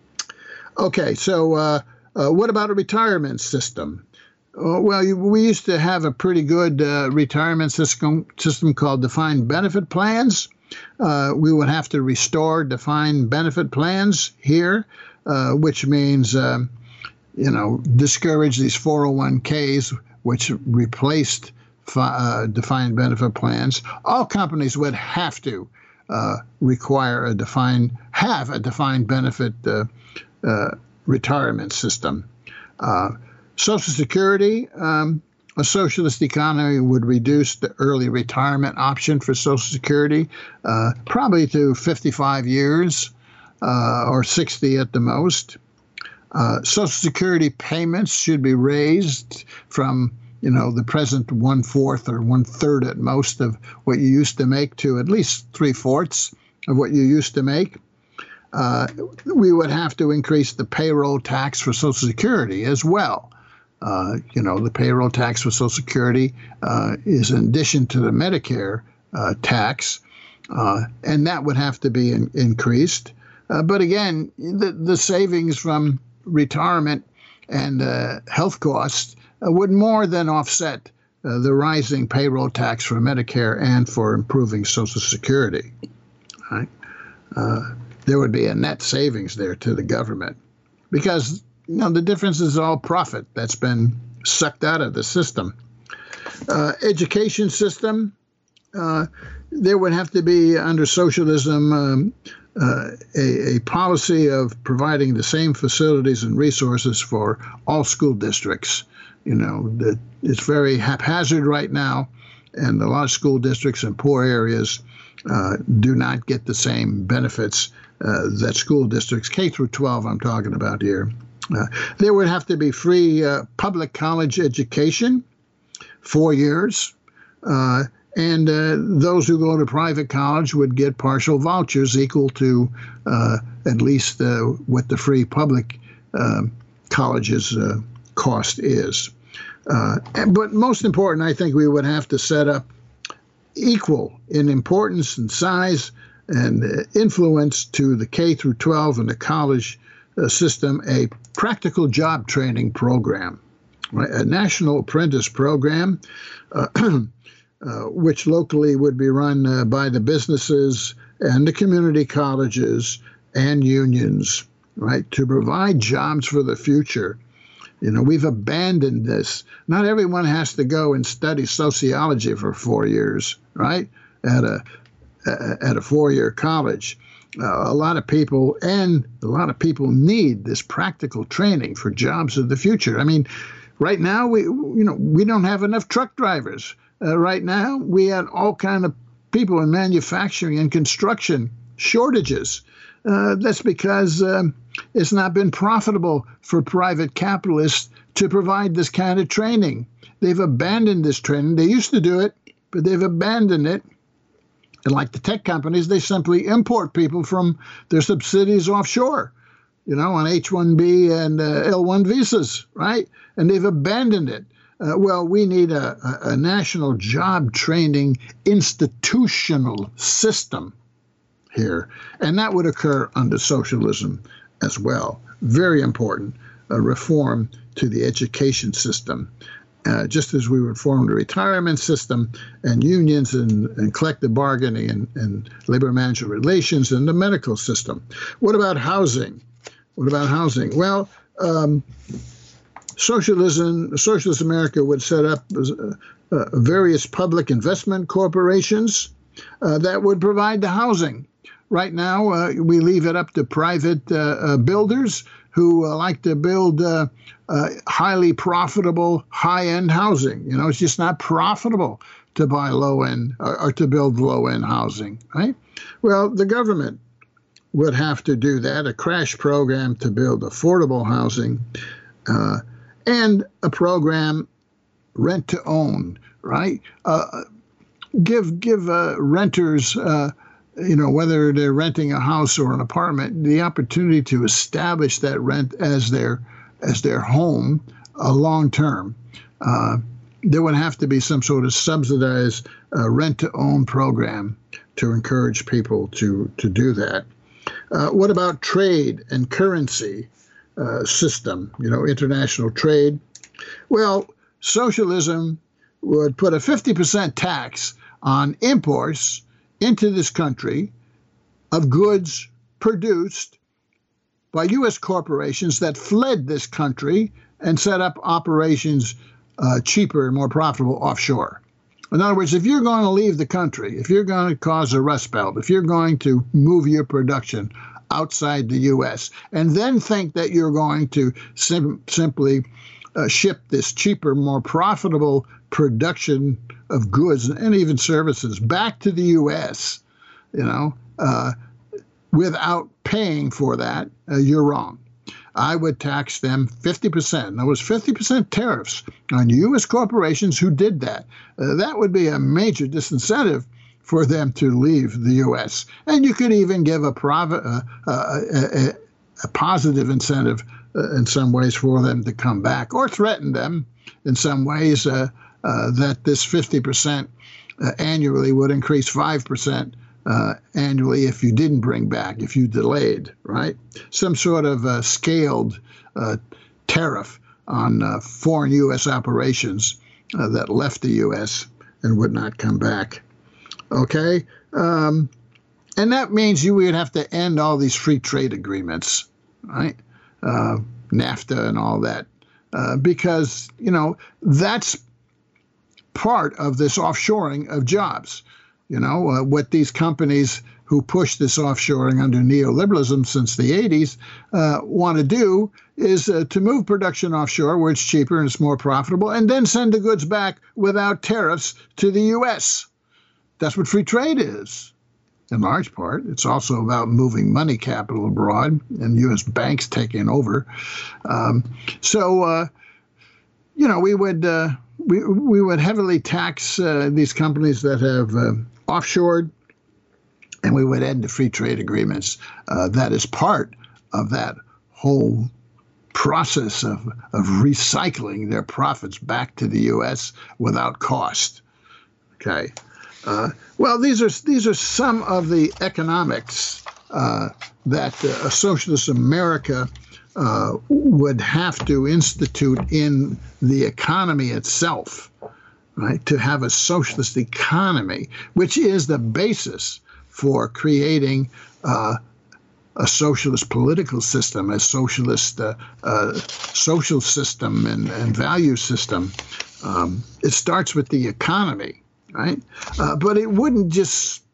Okay, so uh, uh, what about a retirement system? Uh, well, you, we used to have a pretty good uh, retirement system system called defined benefit plans. Uh, we would have to restore defined benefit plans here, uh, which means, um, you know, discourage these four oh one Ks, which replaced uh, defined benefit plans. All companies would have to uh, require a defined, have a defined benefit uh, uh, retirement system. Uh, Social Security, um, a socialist economy would reduce the early retirement option for Social Security, uh, probably to fifty-five years uh, or sixty at the most. Uh, Social Security payments should be raised from, you know, the present one-fourth or one-third at most of what you used to make to at least three-fourths of what you used to make. Uh, we would have to increase the payroll tax for Social Security as well. Uh, you know, the payroll tax for Social Security uh, is in addition to the Medicare uh, tax, uh, and that would have to be in, increased. Uh, but again, the, the savings from retirement and uh, health costs uh, would more than offset uh, the rising payroll tax for Medicare and for improving Social Security. Right? Uh, there would be a net savings there to the government because, you know, the difference is all profit that's been sucked out of the system. Uh, education system, uh, there would have to be, under socialism, um, uh, a, a policy of providing the same facilities and resources for all school districts. You know, that it's very haphazard right now, and a lot of school districts in poor areas uh, do not get the same benefits uh, that school districts, K through twelve I'm talking about here. Uh, there would have to be free uh, public college education, four years, uh, and uh, those who go to private college would get partial vouchers equal to uh, at least uh, what the free public uh, college's uh, cost is. Uh, but most important, I think we would have to set up equal in importance and size and uh, influence to the K through twelve and the college uh, system, a practical job training program, right? A national apprentice program, uh, uh, which locally would be run uh, by the businesses and the community colleges and unions, right, to provide jobs for the future. You know, we've abandoned this. Not everyone has to go and study sociology for four years, right, at a at a four-year college. Uh, a lot of people and a lot of people need this practical training for jobs of the future. I mean, right now we you know we don't have enough truck drivers. Uh, right now we had all kind of people in manufacturing and construction shortages. Uh, that's because um, it's not been profitable for private capitalists to provide this kind of training. They've abandoned this training. They used to do it, but they've abandoned it. And like the tech companies, they simply import people from their subsidiaries offshore, you know, on H one B and uh, L one visas, right? And they've abandoned it. Uh, well, we need a, a, a national job training institutional system here. And that would occur under socialism as well. Very important, a reform to the education system. Uh, just as we reformed the retirement system and unions and, and collective bargaining and, and labor management relations and the medical system. What about housing? What about housing? Well, um, socialism, socialist America would set up uh, uh, various public investment corporations uh, that would provide the housing. Right now, uh, we leave it up to private uh, uh, builders who uh, like to build uh, uh, highly profitable, high-end housing. You know, it's just not profitable to buy low-end or, or to build low-end housing, right? Well, the government would have to do that, a crash program to build affordable housing uh, and a program rent-to-own, right? Uh, give give uh, renters uh, you know, whether they're renting a house or an apartment, the opportunity to establish that rent as their as their home uh, long term. Uh, there would have to be some sort of subsidized uh, rent-to-own program to encourage people to to do that. Uh, what about trade and currency uh, system? You know, international trade. Well, socialism would put a fifty percent tax on imports into this country of goods produced by U S corporations that fled this country and set up operations uh, cheaper and more profitable offshore. In other words, if you're going to leave the country, if you're going to cause a rust belt, if you're going to move your production outside the U S and then think that you're going to sim- simply uh, ship this cheaper, more profitable production of goods and even services back to the U S, you know, uh, without paying for that, uh, you're wrong. I would tax them fifty percent. There was fifty percent tariffs on U S corporations who did that. Uh, that would be a major disincentive for them to leave the U S. And you could even give a, private, uh, uh, a, a positive incentive uh, in some ways for them to come back, or threaten them in some ways uh, uh, that this fifty percent uh, annually would increase five percent uh, annually if you didn't bring back, if you delayed, right? Some sort of uh, scaled uh, tariff on uh, foreign U S operations uh, that left the U S and would not come back. Okay? Um, and that means you would have to end all these free trade agreements, right? Uh, NAFTA and all that. Uh, because, you know, that's part of this offshoring of jobs. You know, uh, what these companies who push this offshoring under neoliberalism since the eighties uh, want to do is uh, to move production offshore where it's cheaper and it's more profitable, and then send the goods back without tariffs to the U S. That's what free trade is, in large part. It's also about moving money capital abroad and U S banks taking over. Um, so, uh, you know, we would uh, we we would heavily tax uh, these companies that have uh, offshored, and we would end the free trade agreements. Uh, that is part of that whole process of of recycling their profits back to the U S without cost. Okay. Uh, well, these are these are some of the economics uh, that uh, a socialist America uh, would have to institute in the economy itself, right? To have a socialist economy, which is the basis for creating uh, a socialist political system, a socialist uh, uh, social system and, and value system. Um, it starts with the economy. Right, uh, but it wouldn't just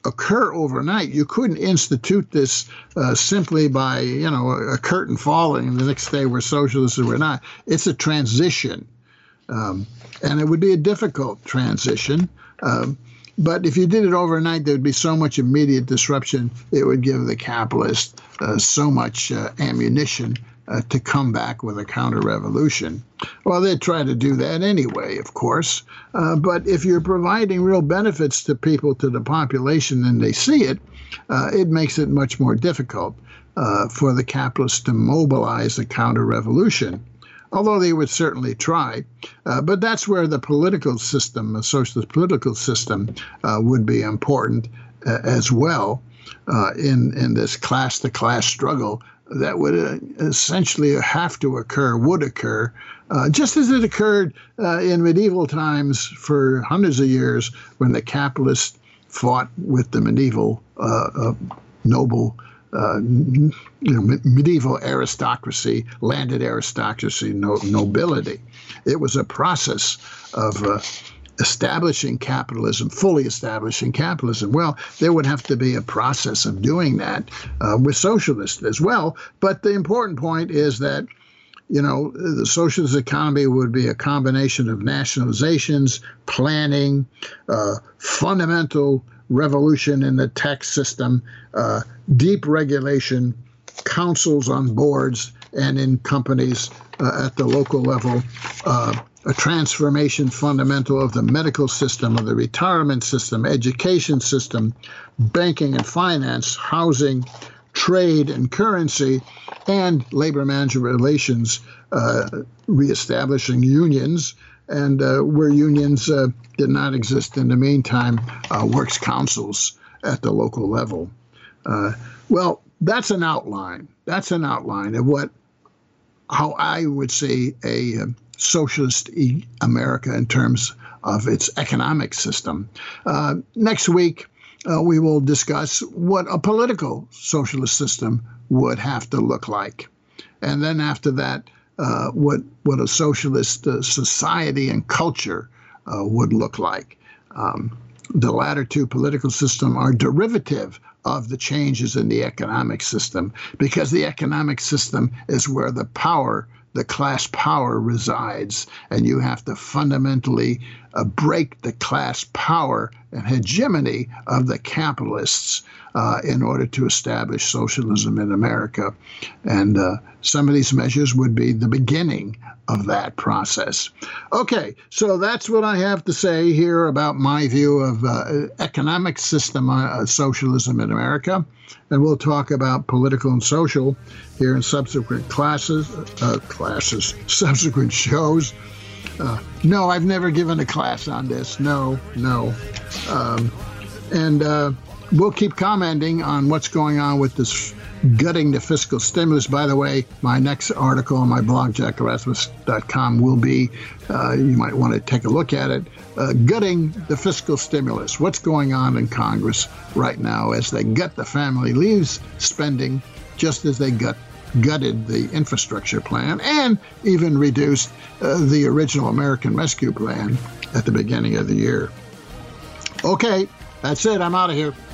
occur overnight. You couldn't institute this uh, simply by, you know, a curtain falling and the next day we're socialists or we're not. It's a transition. Um, and it would be a difficult transition. Um, but if you did it overnight, there would be so much immediate disruption, it would give the capitalists uh, so much uh, ammunition uh, to come back with a counter-revolution. Well, they'd try to do that anyway, of course. Uh, but if you're providing real benefits to people, to the population, and they see it, uh, it makes it much more difficult uh, for the capitalists to mobilize a counter-revolution. Although they would certainly try. Uh, but that's where the political system, the socialist political system, uh, would be important uh, as well uh, in, in this class-to-class struggle that would uh, essentially have to occur, would occur, uh, just as it occurred uh, in medieval times for hundreds of years when the capitalists fought with the medieval uh, uh, noble Uh, you know, medieval aristocracy, landed aristocracy, no, nobility. It was a process of uh, establishing capitalism, fully establishing capitalism. Well, there would have to be a process of doing that uh, with socialists as well. But the important point is that, you know, the socialist economy would be a combination of nationalizations, planning, uh, fundamental revolution in the tax system, uh, deep regulation, councils on boards and in companies uh, at the local level, uh, a transformation fundamental of the medical system, of the retirement system, education system, banking and finance, housing, trade and currency, and labor management relations, uh, reestablishing unions, and uh, where unions uh, did not exist in the meantime, uh, works councils at the local level. Uh, well, that's an outline. That's an outline of what, how I would see a um, socialist e America in terms of its economic system. Uh, next week, uh, we will discuss what a political socialist system would have to look like. And then after that, uh, what, what a socialist uh, society and culture uh, would look like. Um, the latter two political systems are derivative of the changes in the economic system, because the economic system is where the power, the class power resides, and you have to fundamentally uh, break the class power and hegemony of the capitalists uh, in order to establish socialism in America. And uh, some of these measures would be the beginning of that process. Okay, so that's what I have to say here about my view of uh, economic system uh, socialism in America. And we'll talk about political and social here in subsequent classes, uh, classes, subsequent shows. Uh, no, I've never given a class on this. No, no. Um, and uh, we'll keep commenting on what's going on with this gutting the fiscal stimulus. By the way, my next article on my blog, jack erasmus dot com, will be, uh, you might want to take a look at it, uh, gutting the fiscal stimulus. What's going on in Congress right now as they gut the family leave spending, just as they gut, gutted the infrastructure plan and even reduced uh, the original American Rescue Plan at the beginning of the year. Okay, that's it. I'm out of here.